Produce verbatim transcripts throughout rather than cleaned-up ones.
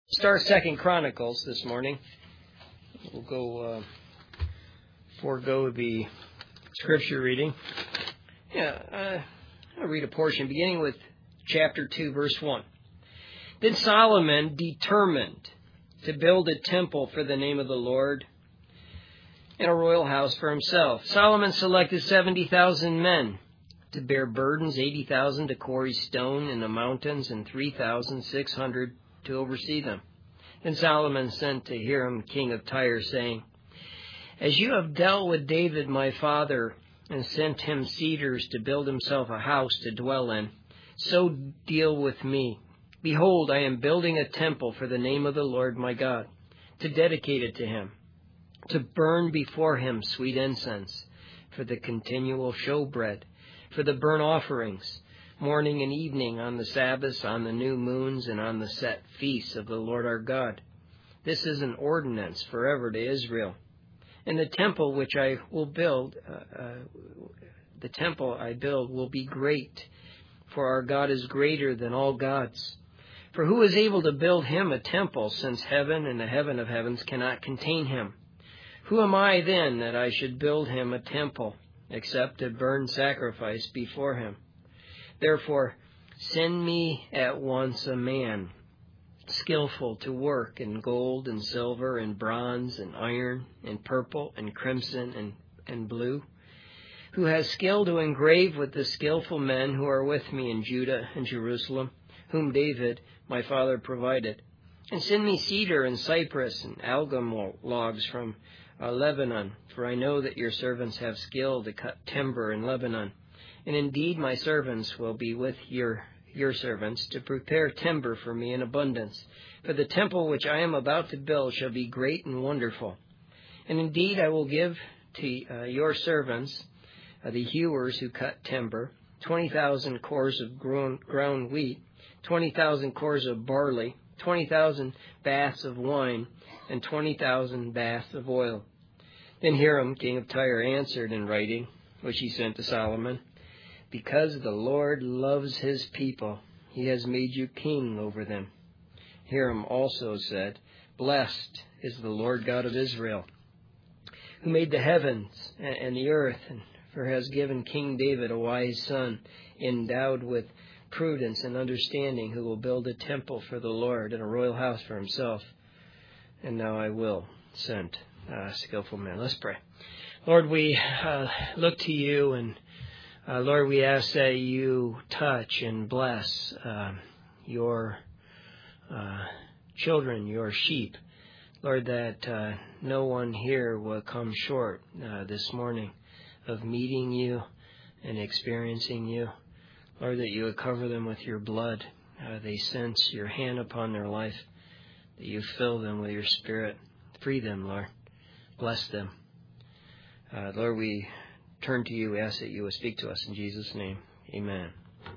Start Second Chronicles this morning. We'll go uh, forego the scripture reading. Yeah, uh, I'll read a portion beginning with chapter two, verse one. Then Solomon determined to build a temple for the name of the Lord and a royal house for himself. Solomon selected seventy thousand men to bear burdens, eighty thousand to quarry stone in the mountains, and three thousand six hundred to oversee them. And Solomon sent to Hiram, king of Tyre, saying, As you have dealt with David my father, and sent him cedars to build himself a house to dwell in, so deal with me. Behold, I am building a temple for the name of the Lord my God, to dedicate it to him, to burn before him sweet incense, for the continual showbread, for the burnt offerings, morning and evening, on the Sabbaths, on the new moons, and on the set feasts of the Lord our God. This is an ordinance forever to Israel. And the temple which I will build, uh, uh, the temple I build will be great, for our God is greater than all gods. For who is able to build him a temple, since heaven and the heaven of heavens cannot contain him? Who am I then that I should build him a temple, except to burn sacrifice before him? Therefore, send me at once a man, skillful to work in gold and silver and bronze and iron and purple and crimson and, and blue, who has skill to engrave with the skillful men who are with me in Judah and Jerusalem, whom David my father provided. And send me cedar and cypress and algum logs from uh, Lebanon, for I know that your servants have skill to cut timber in Lebanon. And indeed my servants will be with your your servants to prepare timber for me in abundance. For the temple which I am about to build shall be great and wonderful. And indeed I will give to uh, your servants, uh, the hewers who cut timber, twenty thousand cores of grown, ground wheat, twenty thousand cores of barley, twenty thousand baths of wine, and twenty thousand baths of oil. Then Hiram, king of Tyre, answered in writing, which he sent to Solomon, Because the Lord loves his people, he has made you king over them. Hiram also said, Blessed is the Lord God of Israel, who made the heavens and the earth, and for has given King David a wise son, endowed with prudence and understanding, who will build a temple for the Lord and a royal house for himself. And now I will send uh, skillful men. Let's pray. Lord, we uh, look to you, and Uh, Lord, we ask that you touch and bless uh, your uh, children, your sheep. Lord, that uh, no one here will come short uh, this morning of meeting you and experiencing you. Lord, that you would cover them with your blood. Uh, they sense your hand upon their life, that you fill them with your spirit. Free them, Lord. Bless them. Uh, Lord, we turn to you. We ask that you would speak to us in Jesus' name. Amen.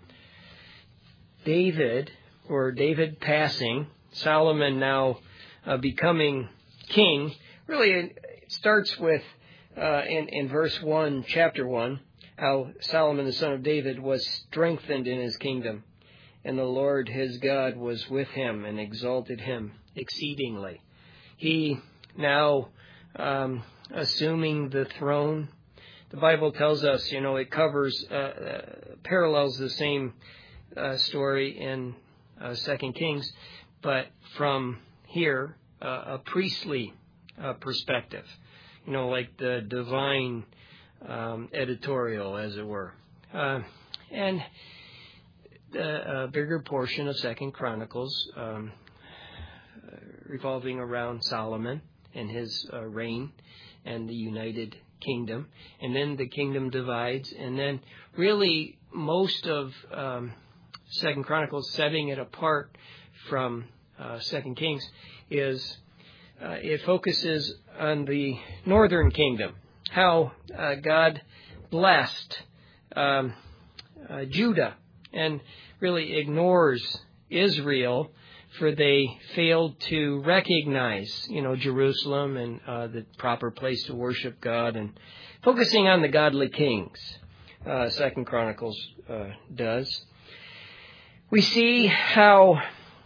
David, or David passing, Solomon now uh, becoming king, really it starts with, uh, in, in verse one, chapter one, how Solomon, the son of David, was strengthened in his kingdom, and the Lord his God was with him and exalted him exceedingly. He now, um, assuming the throne. The Bible tells us, you know, it covers, uh, uh, parallels the same uh, story in uh, Second Kings, but from here, uh, a priestly uh, perspective, you know, like the divine um, editorial, as it were. Uh, and the uh, bigger portion of Second Chronicles um, revolving around Solomon and his uh, reign and the united kingdom, and then the kingdom divides, and then really most of um, Second Chronicles, setting it apart from uh, Second Kings, is uh, it focuses on the northern kingdom, how uh, God blessed um, uh, Judah and really ignores Israel, for they failed to recognize, you know, Jerusalem and uh, the proper place to worship God, and focusing on the godly kings, uh, Second Chronicles uh, does. We see how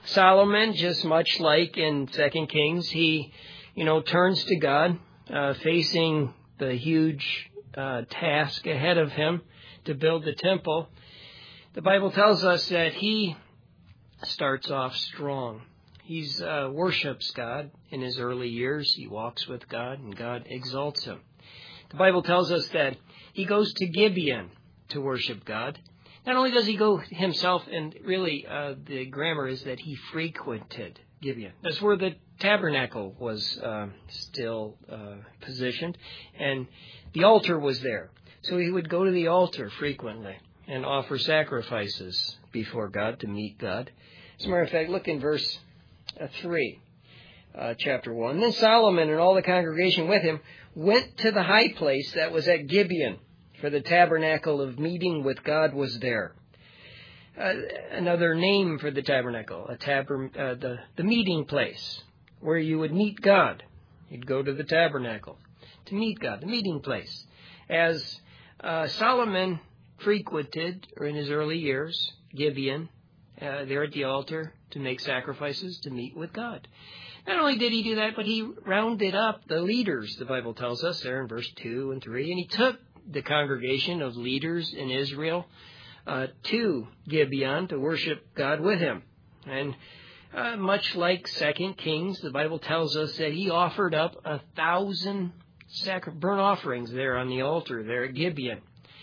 Solomon, just much like in Second Kings, he, you know, turns to God, uh, facing the huge uh, task ahead of him to build the temple. The Bible tells us that he starts off strong. He uh, worships God in his early years. He walks with God, and God exalts him. The Bible tells us that he goes to Gibeon to worship God. Not only does he go himself, and really uh, the grammar is that he frequented Gibeon. That's where the tabernacle was uh, still uh, positioned, and the altar was there. So he would go to the altar frequently and offer sacrifices before God to meet God. As a matter of fact, look in verse uh, three, uh, chapter one. Then Solomon and all the congregation with him went to the high place that was at Gibeon, for the tabernacle of meeting with God was there. Uh, another name for the tabernacle, a taber, uh, the, the meeting place where you would meet God. You'd go to the tabernacle to meet God, the meeting place. As uh, Solomon frequented, or in his early years, Gibeon, uh, there at the altar to make sacrifices, to meet with God. Not only did he do that, but he rounded up the leaders, the Bible tells us there in verse two and three, and he took the congregation of leaders in Israel uh, to Gibeon to worship God with him. And uh, much like Second Kings, the Bible tells us that he offered up a thousand sacri- burnt offerings there on the altar there at Gibeon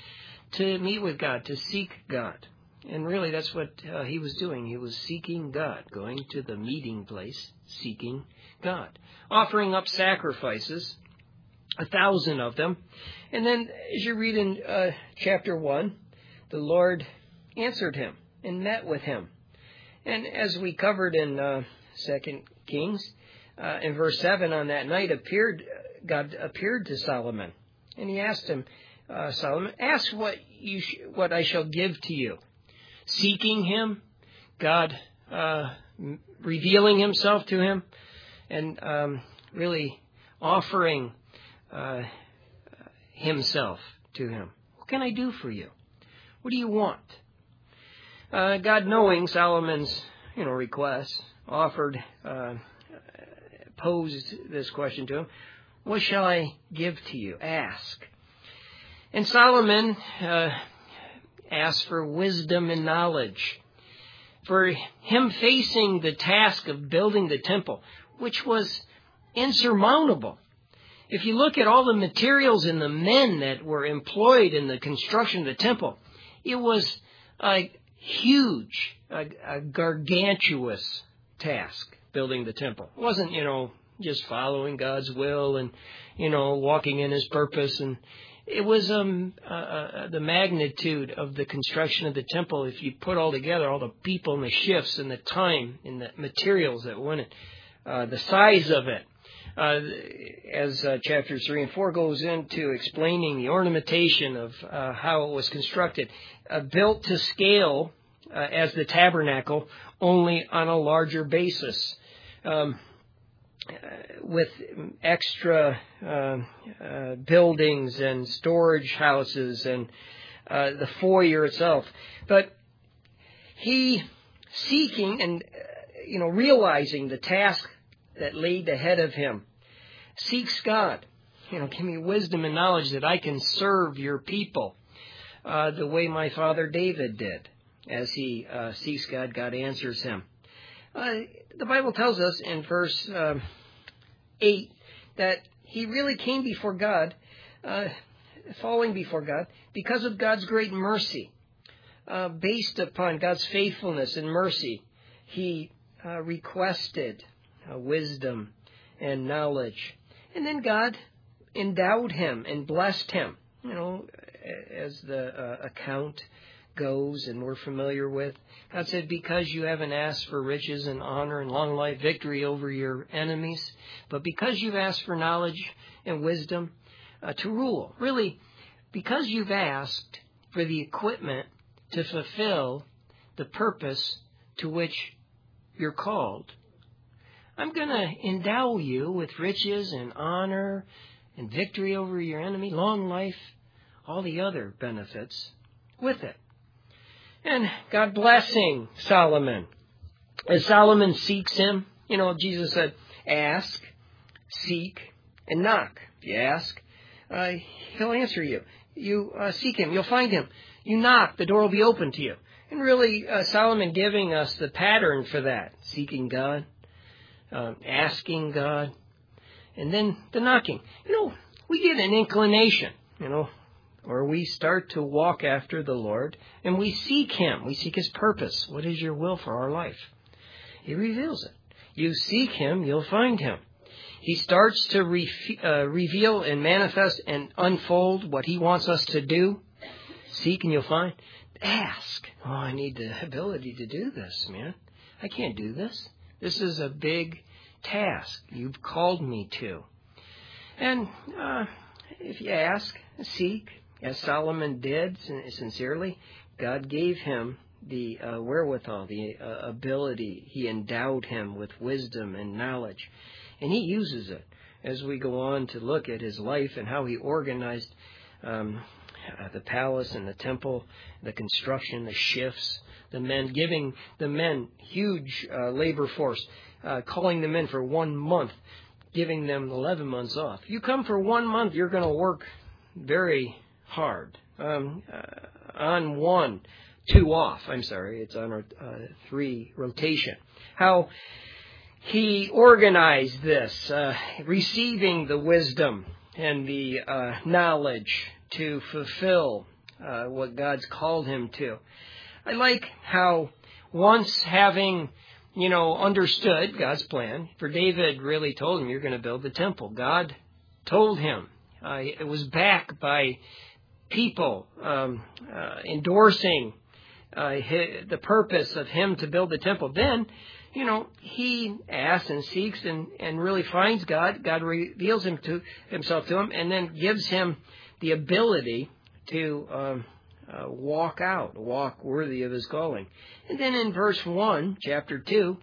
to meet with God, to seek God. And really that's what uh, he was doing. He was seeking God, going to the meeting place, seeking God, offering up sacrifices, a thousand of them. And then as you read in uh, chapter one, the Lord answered him and met with him. And as we covered in uh, Second Kings, uh, in verse seven, on that night appeared God appeared to Solomon, and he asked him, uh, Solomon, ask what you sh- what I shall give to you. Seeking him, God uh, revealing himself to him, and um, really offering uh, himself to him. What can I do for you? What do you want? Uh, God, knowing Solomon's, you know, request, offered, uh, posed this question to him: what shall I give to you? Ask. And Solomon uh, asked for wisdom and knowledge. For him facing the task of building the temple, which was insurmountable. If you look at all the materials and the men that were employed in the construction of the temple, it was a huge, a, a gargantuous task, building the temple. It wasn't, you know, just following God's will and, you know, walking in his purpose. And it was um, uh, uh, the magnitude of the construction of the temple. If you put all together, all the people and the shifts and the time and the materials that went in, uh, the size of it. Uh, as uh, chapters three and four goes into explaining the ornamentation of uh, how it was constructed, uh, built to scale uh, as the tabernacle, only on a larger basis, um, uh, with extra uh, uh, buildings and storage houses and uh, the foyer itself. But he, seeking and uh, you know realizing the task that laid ahead of him, seeks God. You know, give me wisdom and knowledge that I can serve your people uh, the way my father David did. As he uh, seeks God, God answers him. Uh, the Bible tells us in verse uh, eight that he really came before God, uh, falling before God, because of God's great mercy. Uh, based upon God's faithfulness and mercy, he uh, requested Uh, wisdom and knowledge. And then God endowed him and blessed him, you know, as the uh, account goes and we're familiar with. God said, because you haven't asked for riches and honor and long life, victory over your enemies, but because you've asked for knowledge and wisdom uh, to rule. Really, because you've asked for the equipment to fulfill the purpose to which you're called, I'm going to endow you with riches and honor and victory over your enemy, long life, all the other benefits with it. And God blessing Solomon as Solomon seeks him, you know, Jesus said, ask, seek, and knock. If you ask, uh, he'll answer you. You uh, seek him, you'll find him. You knock, the door will be open to you. And really, uh, Solomon giving us the pattern for that. Seeking God, uh, asking God, and then the knocking. You know, we get an inclination, you know, or we start to walk after the Lord, and we seek him. We seek his purpose. What is your will for our life? He reveals it. You seek him, you'll find him. He starts to re- uh, reveal and manifest and unfold what he wants us to do. Seek and you'll find. Ask. Oh, I need the ability to do this, man. I can't do this. This is a big task you've called me to. And uh, if you ask, seek, as Solomon did sincerely, God gave him the uh, wherewithal, the uh, ability. He endowed him with wisdom and knowledge. And he uses it as we go on to look at his life and how he organized um, uh, the palace and the temple, the construction, the shifts, the men, giving the men huge uh, labor force, uh, calling them in for one month, giving them eleven months off. You come for one month, you're going to work very hard. Um, uh, on one, two off. I'm sorry, it's on a uh, three rotation. How he organized this, uh, receiving the wisdom and the uh, knowledge to fulfill uh, what God's called him to. I like how once having, you know, understood God's plan, for David really told him, you're going to build the temple. God told him. Uh, it was backed by people um, uh, endorsing uh, his, the purpose of him to build the temple. Then, you know, he asks and seeks and, and really finds God. God reveals him to himself to him and then gives him the ability to um, uh, walk out, walk worthy of his calling. And then in verse one, chapter two,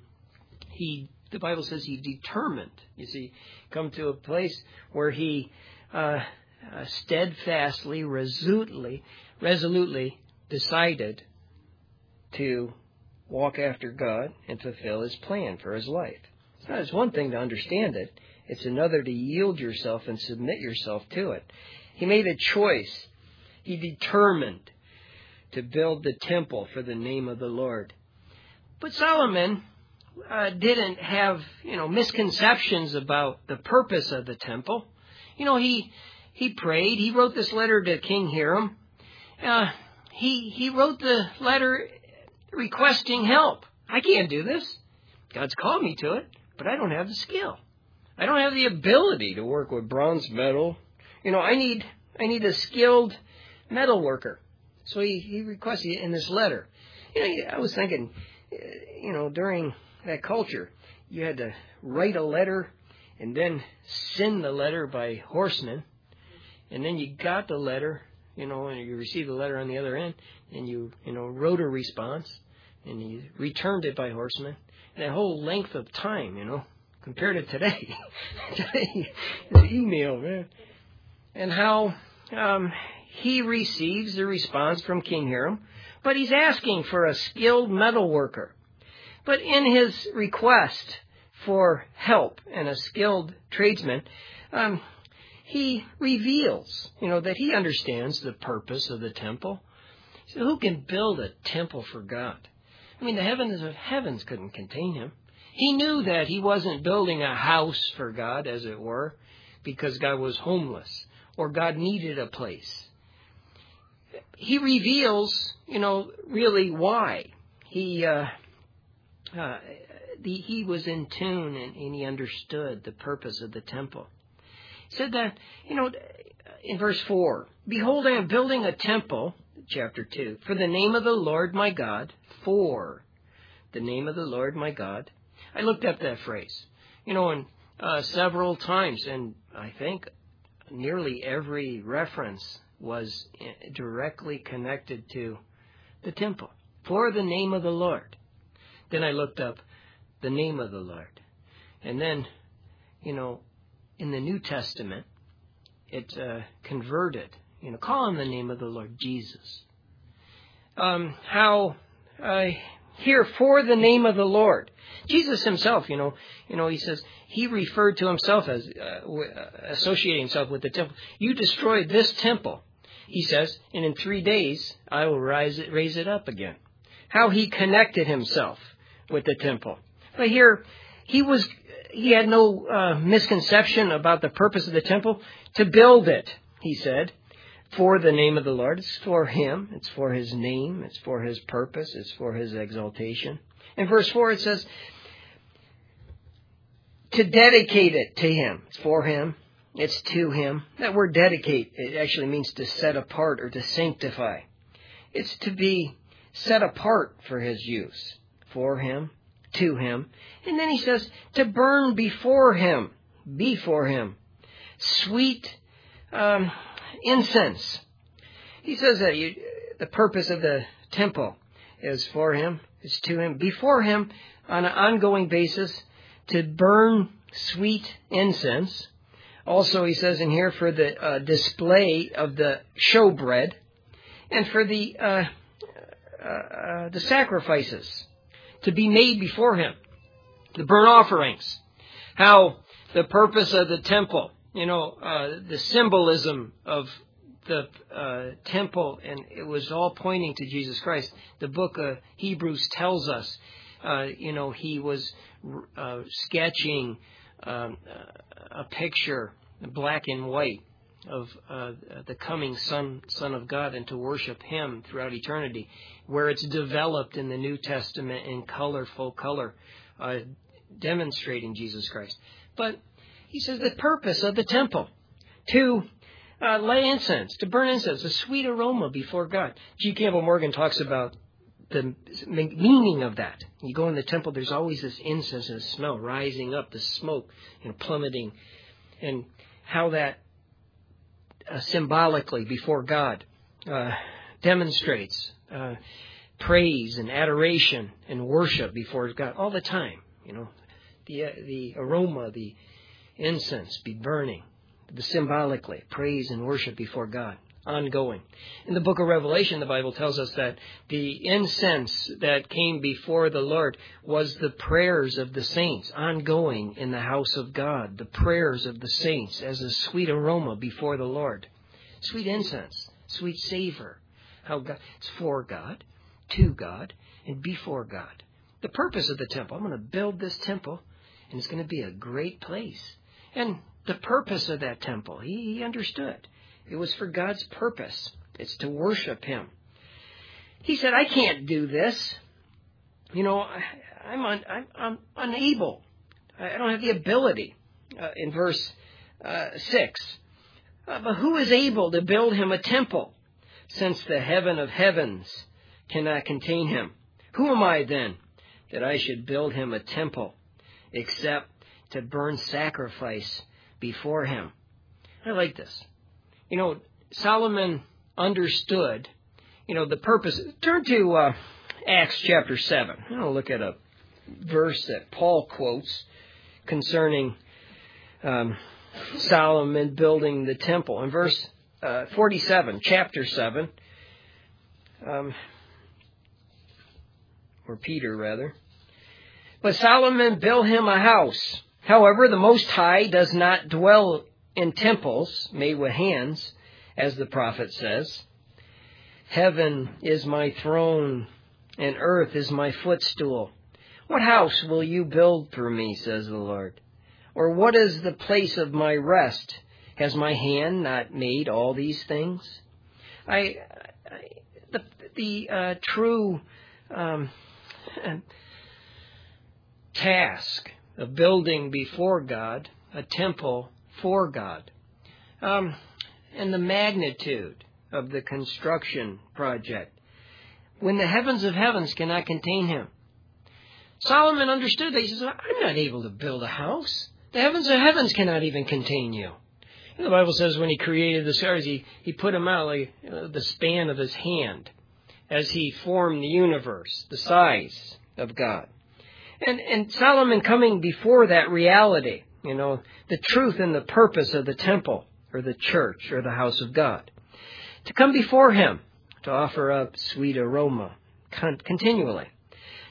he the Bible says he determined. You see, come to a place where he uh, uh, steadfastly, resolutely, resolutely decided to walk after God and fulfill his plan for his life. It's not, it's one thing to understand it. It's another to yield yourself and submit yourself to it. He made a choice. He determined to build the temple for the name of the Lord. But Solomon uh, didn't have, you know, misconceptions about the purpose of the temple. You know, he he prayed. He wrote this letter to King Hiram. Uh, he he wrote the letter requesting help. I can't do this. God's called me to it, but I don't have the skill. I don't have the ability to work with bronze metal. You know, I need I need a skilled metal worker. So he, he requested it in this letter. You know, I was thinking, you know, during that culture, you had to write a letter and then send the letter by horsemen. And then you got the letter, you know, and you received the letter on the other end, and you, you know, wrote a response, and you returned it by horsemen. And that whole length of time, you know, compared to today. Today, the email, man. And how um, he receives the response from King Hiram, but he's asking for a skilled metal worker. But in his request for help and a skilled tradesman, um, he reveals, you know, that he understands the purpose of the temple. So who can build a temple for God? I mean, the heavens of heavens couldn't contain him. He knew that he wasn't building a house for God, as it were, because God was homeless or God needed a place. He reveals, you know, really why. He uh, uh, the, he was in tune and, and he understood the purpose of the temple. He said that, you know, in verse four, behold, I am building a temple, chapter two, for the name of the Lord my God, for the name of the Lord my God. I looked up that phrase, you know, and uh, several times, and I think nearly every reference was directly connected to the temple, for the name of the Lord. Then I looked up the name of the Lord. And then, you know, in the New Testament, it uh, converted, you know, call on the name of the Lord Jesus. Um, how uh, here for the name of the Lord. Jesus himself, you know, you know, he says, he referred to himself as uh, w- uh, associating himself with the temple. You destroyed this temple, he says, and in three days I will rise it, raise it up again. How he connected himself with the temple. But here, he was, he had no uh, misconception about the purpose of the temple. To build it, he said, for the name of the Lord. It's for him. It's for his name. It's for his purpose. It's for his exaltation. In verse four, it says, to dedicate it to him. It's for him. It's to him. That word dedicate, it actually means to set apart or to sanctify. It's to be set apart for his use. For him, to him. And then he says, to burn before him. Before him. Sweet um, incense. He says that you, the purpose of the temple is for him, is to him, before him on an ongoing basis, to burn sweet incense. Also, he says in here, for the uh, display of the showbread, and for the uh, uh, uh, the sacrifices to be made before him, the burnt offerings. How the purpose of the temple, you know, uh, the symbolism of the uh, temple, and it was all pointing to Jesus Christ. The book of Hebrews tells us, uh, you know, he was uh, sketching um, a picture, black and white, of uh, the coming Son, Son of God, and to worship him throughout eternity, where it's developed in the New Testament in colorful color, uh, demonstrating Jesus Christ. But he says the purpose of the temple, to uh, lay incense, to burn incense, a sweet aroma before God. G. Campbell Morgan talks about the meaning of that. You go in the temple, there's always this incense and smell rising up, the smoke, you know, plummeting, and how that uh, symbolically before God uh, demonstrates uh, praise and adoration and worship before God all the time. You know, the uh, the aroma, the incense be burning, the symbolically praise and worship before God, ongoing. In the book of Revelation, the Bible tells us that the incense that came before the Lord was the prayers of the saints, ongoing in the house of God, the prayers of the saints as a sweet aroma before the Lord. Sweet incense, sweet savor. How God, it's for God, to God, and before God. The purpose of the temple, I'm going to build this temple, and it's going to be a great place. And the purpose of that temple, he, he understood. It was for God's purpose. It's to worship him. He said, I can't do this. You know, I, I'm, un, I'm, I'm unable. I don't have the ability. Uh, in verse uh, six. Uh, but who is able to build him a temple, since the heaven of heavens cannot contain him? Who am I then, that I should build him a temple, except to burn sacrifice before him? I like this. You know, Solomon understood, you know, the purpose. Turn to uh, Acts chapter seven. I'm going to look at a verse that Paul quotes concerning um, Solomon building the temple. In verse uh, forty-seven, chapter seven, um, or Peter rather. But Solomon built him a house. However, the Most High does not dwell in temples made with hands, as the prophet says. Heaven is my throne, and earth is my footstool. What house will you build for me, says the Lord? Or what is the place of my rest? Has my hand not made all these things? I, I the the uh, true um, task of building before God a temple for God, um, and the magnitude of the construction project, when the heavens of heavens cannot contain him. Solomon understood that. He says, I'm not able to build a house. The heavens of heavens cannot even contain you. And the Bible says when he created the stars, he, he put them out like uh, the span of his hand as he formed the universe, the size of God. And, and Solomon coming before that reality, you know, the truth and the purpose of the temple or the church or the house of God, to come before him, to offer up sweet aroma con- continually,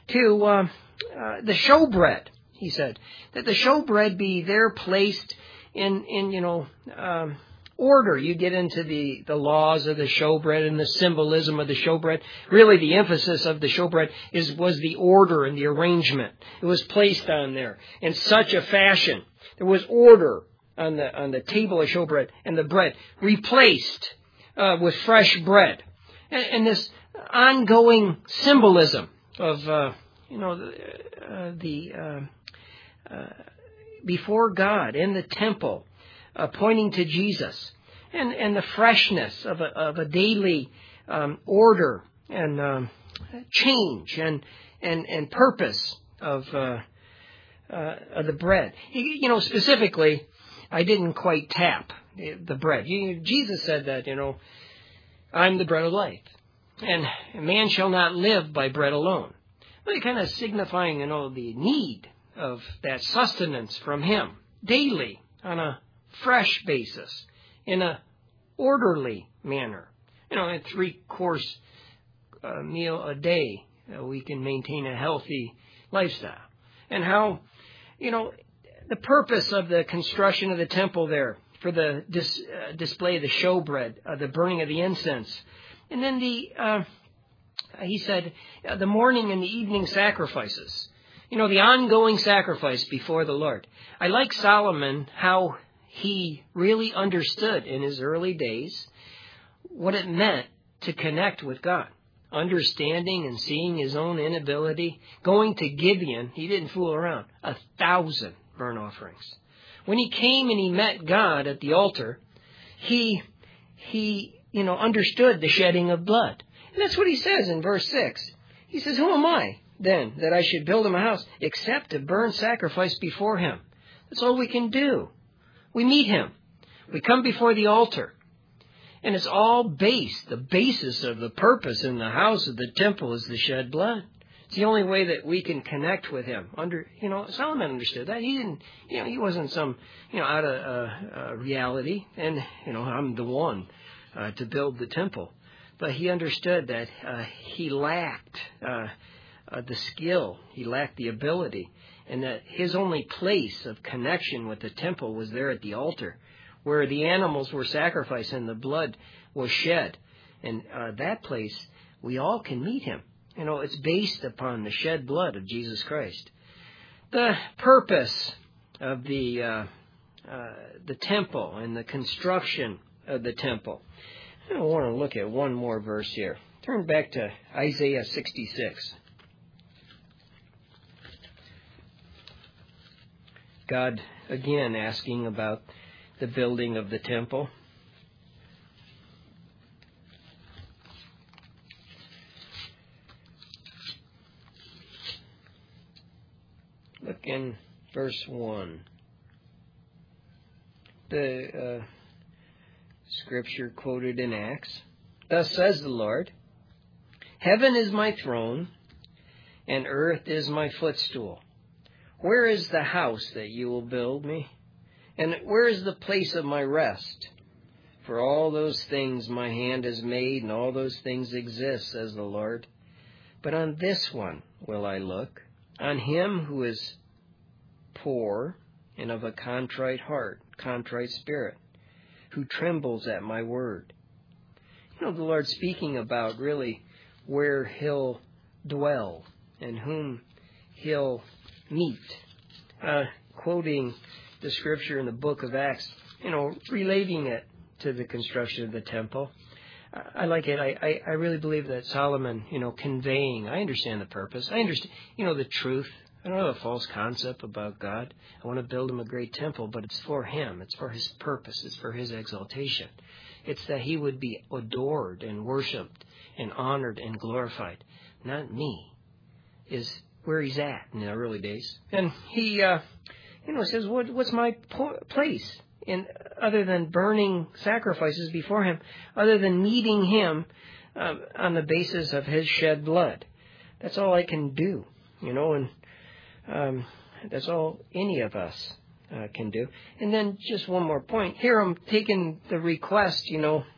to uh, uh, the showbread, he said, that the showbread be there placed in, in you know, um, order. You get into the, the laws of the showbread and the symbolism of the showbread. Really, the emphasis of the showbread is was the order and the arrangement. It was placed on there in such a fashion. There was order on the on the table of showbread, and the bread replaced uh, with fresh bread, and, and this ongoing symbolism of uh, you know the, uh, the uh, uh, before God in the temple. Uh, pointing to Jesus, and, and the freshness of a, of a daily um, order and um, change and and and purpose of uh, uh, of the bread. You know, specifically, I didn't quite tap the bread. You, Jesus said that, you know, I'm the bread of life, and man shall not live by bread alone. Really, kind of signifying, you know, the need of that sustenance from Him daily on a fresh basis, in a orderly manner. You know, a three-course uh, meal a day, uh, we can maintain a healthy lifestyle. And how, you know, the purpose of the construction of the temple there, for the dis, uh, display of the showbread, uh, the burning of the incense. And then the, uh, he said, uh, the morning and the evening sacrifices. You know, the ongoing sacrifice before the Lord. I like Solomon, how he really understood in his early days what it meant to connect with God. Understanding and seeing his own inability. Going to Gibeon, he didn't fool around. A thousand burnt offerings. When he came and he met God at the altar, he, he, you know, understood the shedding of blood. And that's what he says in verse six. He says, who am I then that I should build him a house except to burn sacrifice before him? That's all we can do. We meet him. We come before the altar. And it's all based, the basis of the purpose in the house of the temple is the shed blood. It's the only way that we can connect with him. Under, you know, Solomon understood that. He didn't, you know, he wasn't some, you know, out of uh, uh, reality. And, you know, I'm the one uh, to build the temple. But he understood that uh, he lacked uh, uh, the skill. He lacked the ability. And that his only place of connection with the temple was there at the altar, where the animals were sacrificed and the blood was shed. And uh, that place, we all can meet him. You know, it's based upon the shed blood of Jesus Christ. The purpose of the uh, uh, the temple and the construction of the temple. I want to look at one more verse here. Turn back to Isaiah sixty-six. God, again, asking about the building of the temple. Look in verse one. The uh, scripture quoted in Acts. Thus says the Lord, heaven is my throne, and earth is my footstool. Where is the house that you will build me? And where is the place of my rest? For all those things my hand has made, and all those things exist, says the Lord. But on this one will I look, on him who is poor and of a contrite heart, contrite spirit, who trembles at my word. You know, the Lord speaking about really where he'll dwell and whom he'll meet. Uh, quoting the scripture in the book of Acts, you know, relating it to the construction of the temple. Uh, I like it. I, I, I really believe that Solomon, you know, conveying, I understand the purpose. I understand, you know, the truth. I don't have a false concept about God. I want to build him a great temple, but it's for him. It's for his purpose. It's for his exaltation. It's that he would be adored and worshipped and honored and glorified. Not me. Is where he's at in the early days. And he, uh, you know, says, what, what's my po- place in other than burning sacrifices before him, other than meeting him uh, on the basis of his shed blood? That's all I can do, you know, and um, that's all any of us uh, can do. And then just one more point. Here I'm taking the request, you know,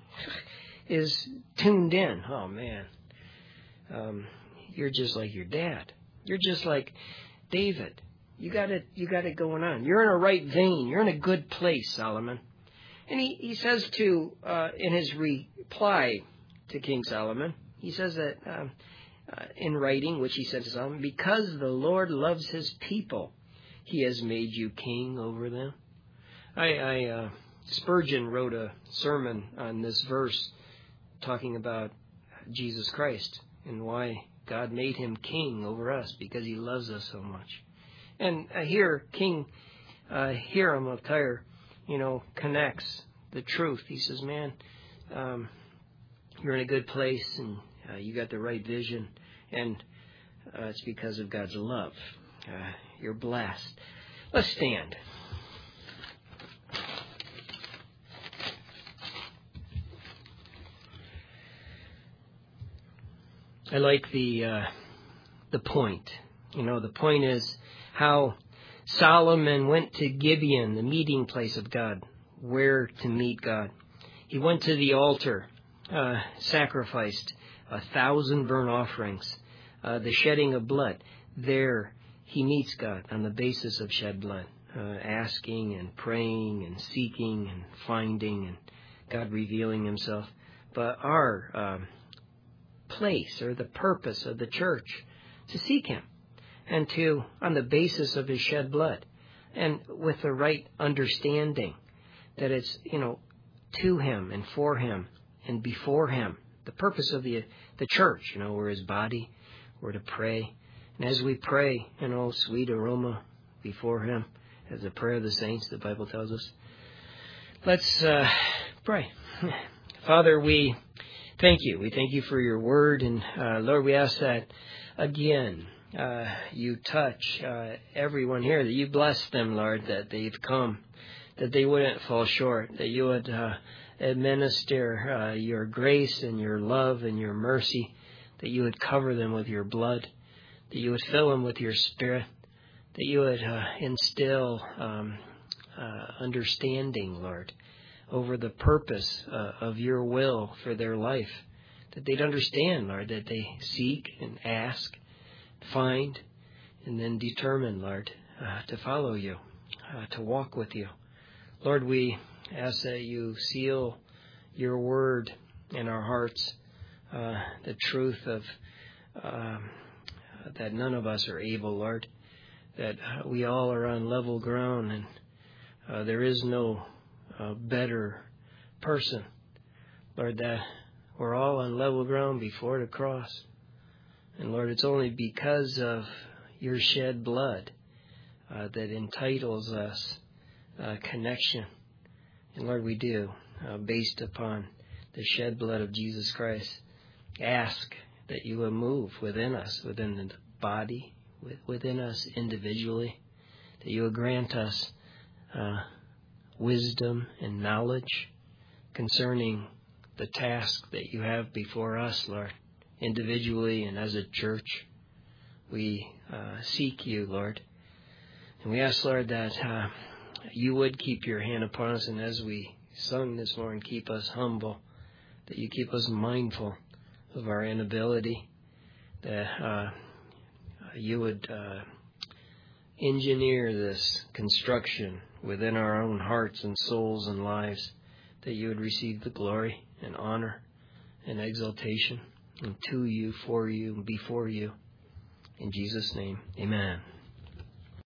is tuned in. Oh, man, um, you're just like your dad. You're just like David. You got it, you got it going on. You're in a right vein. You're in a good place, Solomon. And he, he says to, uh, in his reply to King Solomon, he says that um, uh, in writing, which he said to Solomon, because the Lord loves his people, he has made you king over them. I, I uh, Spurgeon wrote a sermon on this verse talking about Jesus Christ and why God made him king over us, because he loves us so much. And uh, here, King uh, Hiram of Tyre, you know, connects the truth. He says, man, um, you're in a good place, and uh, you got the right vision, and uh, it's because of God's love. Uh, you're blessed. Let's stand. I like the uh, the point. You know, the point is how Solomon went to Gibeon, the meeting place of God, where to meet God. He went to the altar, uh, sacrificed a thousand burnt offerings, uh, the shedding of blood. There he meets God on the basis of shed blood, uh, asking and praying and seeking and finding and God revealing himself. But our um, place or the purpose of the church to seek him and to, on the basis of his shed blood and with the right understanding that it's, you know, to him and for him and before him. The purpose of the the church, you know, we're his body, we're to pray. And as we pray, you know, sweet aroma before him, as the prayer of the saints, the Bible tells us. Let's uh, pray. Father, we thank you. We thank you for your word. And uh, Lord, we ask that, again, uh, you touch uh, everyone here, that you bless them, Lord, that they've come, that they wouldn't fall short, that you would uh, administer uh, your grace and your love and your mercy, that you would cover them with your blood, that you would fill them with your spirit, that you would uh, instill um, uh, understanding, Lord, over the purpose uh, of your will for their life, that they'd understand, Lord, that they seek and ask, find, and then determine, Lord, uh, to follow you, uh, to walk with you. Lord, we ask that you seal your word in our hearts, uh, the truth of um, that none of us are able, Lord, that we all are on level ground, and uh, there is no uh, better person, Lord, that we're all on level ground before the cross. And Lord, it's only because of your shed blood uh, that entitles us uh, connection. And Lord, we do, uh, based upon the shed blood of Jesus Christ, ask that you would move within us, within the body, within us individually, that you would grant us uh, wisdom and knowledge concerning the task that you have before us, Lord, individually and as a church. We uh, seek you, Lord. And we ask, Lord, that uh, you would keep your hand upon us, and as we sung this morning, keep us humble, that you keep us mindful of our inability, that uh, you would uh, engineer this construction within our own hearts and souls and lives, that you would receive the glory and honor and exaltation, and to you, for you, and before you. In Jesus' name, amen.